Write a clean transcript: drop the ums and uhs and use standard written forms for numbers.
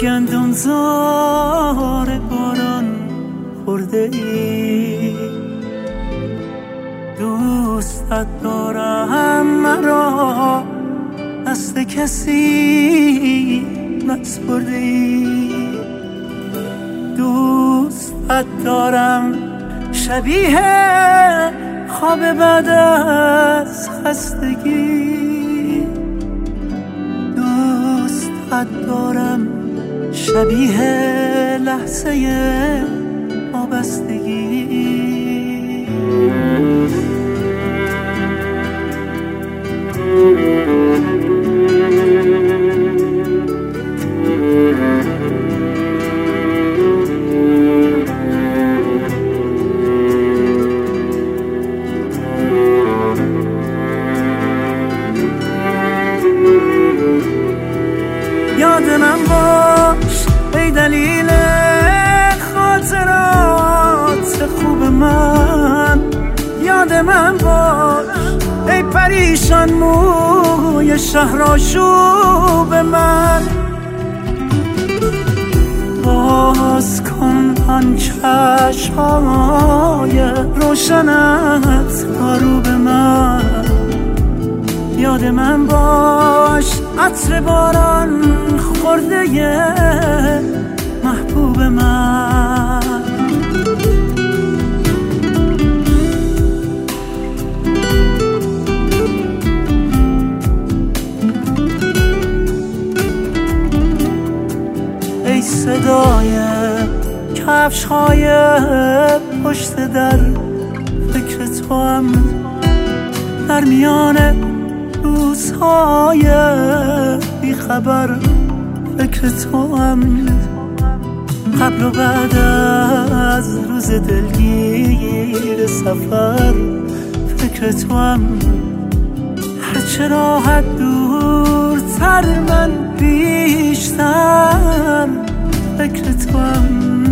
گندمزار باران خورده ای، دوستت دارم مرا دست کسی نسپرده ای، دوستت دارم شبیه خواب بعد از خستگی، دوستت دارم شبیه لحظه وابستگی. یاد من باش ای دلیل خاطرات خوب من، یاد من باش ای پریشان موی شهرآشوب من، باز کن آن چشم‌های روشنت رو به من، یاد من باش عطر باران خورده محبوب من. ای صدای کفش‌های پشت در، فکر تو هم در میان روزهای بیخبر، فکر تو هم قبل و بعد از روز دلگیر سفر، فکر تو هم هرچه راحت دورتر من بیشتر، فکر تو هم